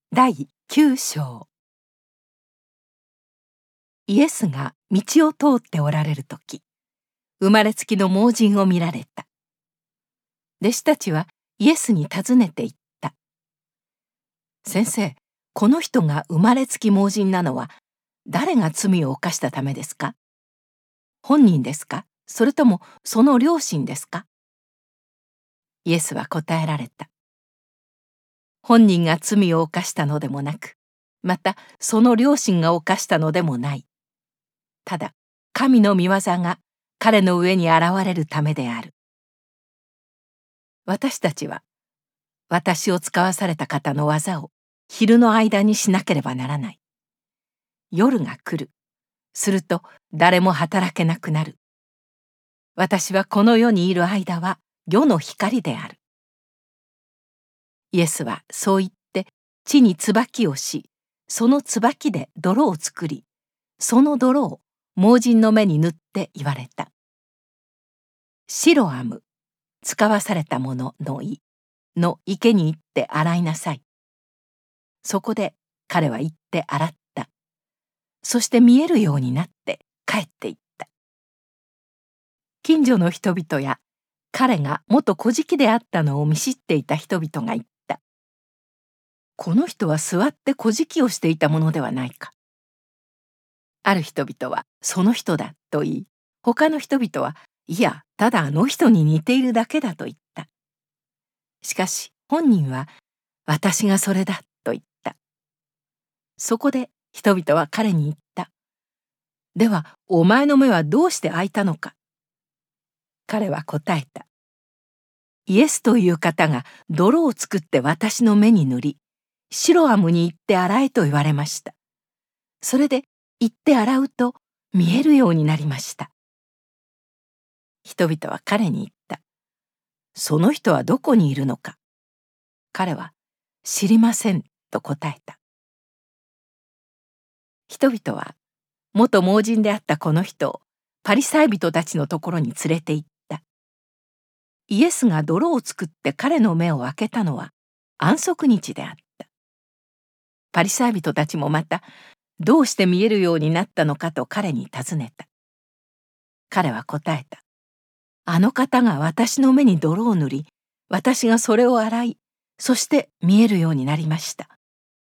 第9章。イエスが道を通っておられるとき、生まれつきの盲人を見られた。弟子たちはイエスに尋ねて言った。先生、この人が生まれつき盲人なのは誰が罪を犯したためですか？本人ですか？それともその両親ですか？イエスは答えられた。本人が罪を犯したのでもなく、またその両親が犯したのでもない。ただ神の御業が彼の上に現れるためである。私たちは私を使わされた方の技を昼の間にしなければならない。夜が来る。すると誰も働けなくなる。私はこの世にいる間は世の光である。イエスはそう言って地に椿をし、その椿で泥を作り、その泥を盲人の目に塗って言われた。シロアム、使わされたものの意の池に行って洗いなさい。そこで彼は行って洗った。そして見えるようになって帰っていった。近所の人々や彼が元小じであったのを見知っていた人々が言った。この人は座って小じをしていたものではないか。ある人々はその人だと言い、他の人々はいや、ただあの人に似ているだけだと言った。しかし本人は私がそれだと言った。そこで人々は彼に言った。ではお前の目はどうして開いたのか。彼は答えた。イエスという方が泥を作って私の目に塗り、シロアムに行って洗えと言われました。それで行って洗うと見えるようになりました。人々は彼に言った。その人はどこにいるのか。彼は知りませんと答えた。人々は元盲人であったこの人をパリサイ人たちのところに連れて行った。イエスが泥を作って彼の目を開けたのは安息日であった。パリサイ人たちもまたどうして見えるようになったのかと彼に尋ねた。彼は答えた。あの方が私の目に泥を塗り、私がそれを洗い、そして見えるようになりました。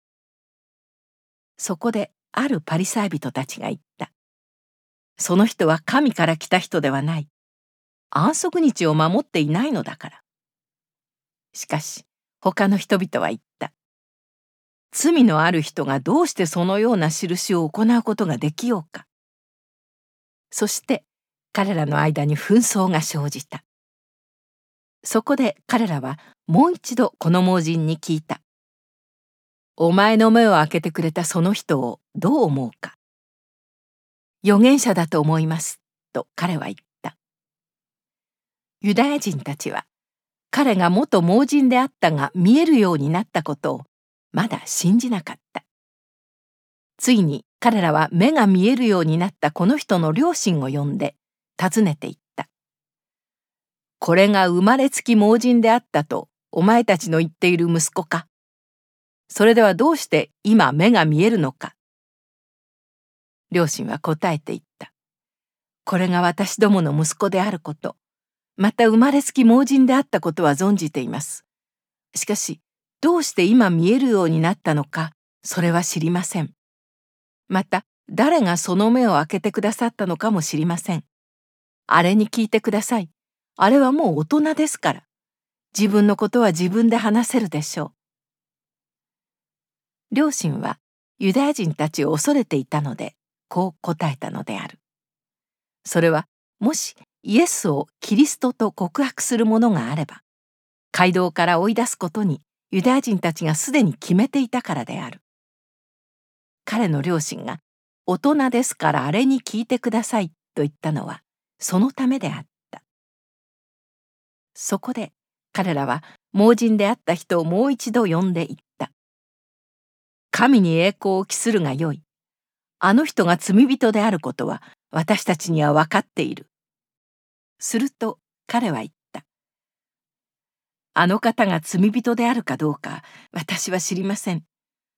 そこであるパリサイ人たちが言った。その人は神から来た人ではない。安息日を守っていないのだから。しかし他の人々は言った。罪のある人がどうしてそのような印を行うことができようか。そして彼らの間に紛争が生じた。そこで彼らはもう一度この盲人に聞いた。お前の目を開けてくれたその人をどう思うか。預言者だと思いますと彼は言った。ユダヤ人たちは彼が元盲人であったが見えるようになったことをまだ信じなかった。ついに彼らは目が見えるようになったこの人の両親を呼んで尋ねていった。これが生まれつき盲人であったとお前たちの言っている息子か。それではどうして今目が見えるのか。両親は答えて言った。これが私どもの息子であること、また生まれつき盲人であったことは存じています。しかし、どうして今見えるようになったのか、それは知りません。また、誰がその目を開けてくださったのかも知りません。あれに聞いてください。あれはもう大人ですから。自分のことは自分で話せるでしょう。両親はユダヤ人たちを恐れていたので、こう答えたのである。それは、もしイエスをキリストと告白する者があれば、街道から追い出すことにユダヤ人たちがすでに決めていたからである。彼の両親が大人ですからあれに聞いてくださいと言ったのはそのためであった。そこで彼らは盲人であった人をもう一度呼んで言った。神に栄光を期するがよい。あの人が罪人であることは私たちには分かっている。すると彼は言った。あの方が罪人であるかどうか私は知りません。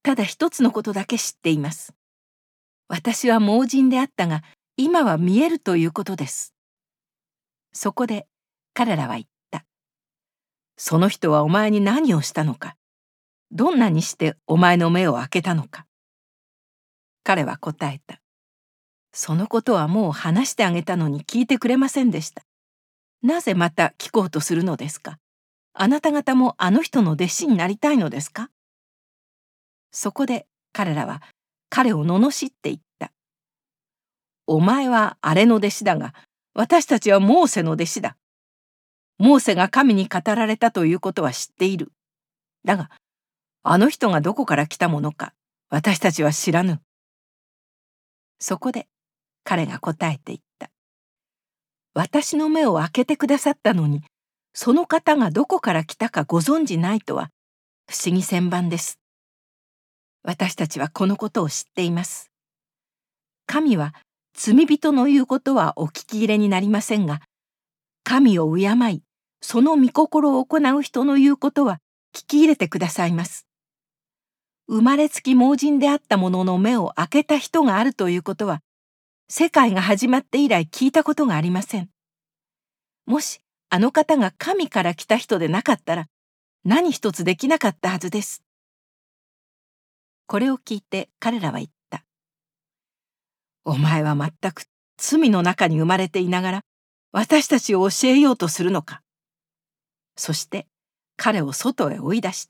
ただ一つのことだけ知っています。私は盲人であったが、今は見えるということです。そこで彼らは言った。その人はお前に何をしたのか。どんなにしてお前の目を開けたのか。彼は答えた。そのことはもう話してあげたのに聞いてくれませんでした。なぜまた聞こうとするのですか。あなた方もあの人の弟子になりたいのですか。そこで彼らは彼を罵って言った。お前はあれの弟子だが、私たちはモーセの弟子だ。モーセが神に語られたということは知っている。だが、あの人がどこから来たものか、私たちは知らぬ。そこで彼が答えて言った。私の目を開けてくださったのに、その方がどこから来たかご存じないとは、不思議千万です。私たちはこのことを知っています。神は罪人の言うことはお聞き入れになりませんが、神を敬い、その御心を行う人の言うことは聞き入れてくださいます。生まれつき盲人であった者の目を開けた人があるということは、世界が始まって以来聞いたことがありません。もしあの方が神から来た人でなかったら、何一つできなかったはずです。これを聞いて彼らは言った。お前は全く罪の中に生まれていながら、私たちを教えようとするのか。そして彼を外へ追い出した。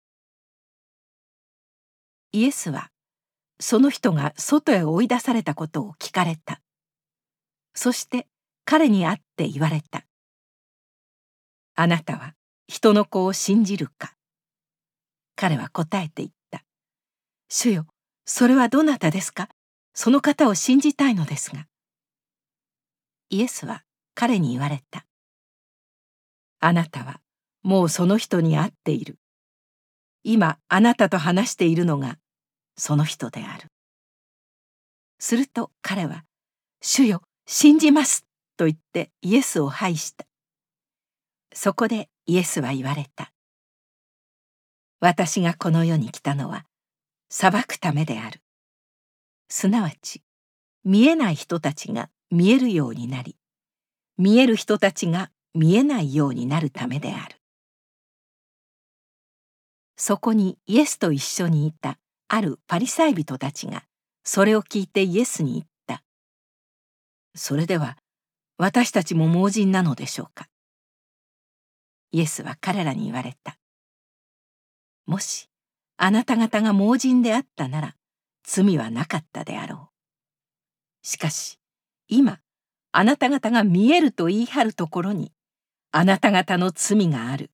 イエスはその人が外へ追い出されたことを聞かれた。そして彼に会って言われた。あなたは人の子を信じるか。彼は答えて言った。主よ、それはどなたですか。その方を信じたいのですが。イエスは彼に言われた。あなたはもうその人に会っている。今あなたと話しているのがその人である。すると彼は、主よ、信じますと言ってイエスを拝した。そこでイエスは言われた。私がこの世に来たのは裁くためである。すなわち、見えない人たちが見えるようになり、見える人たちが見えないようになるためである。そこにイエスと一緒にいたあるパリサイ人たちがそれを聞いてイエスに言った。それでは私たちも盲人なのでしょうか。イエスは彼らに言われた。もしあなた方が盲人であったなら罪はなかったであろう。しかし今あなた方が見えると言い張るところにあなた方の罪がある。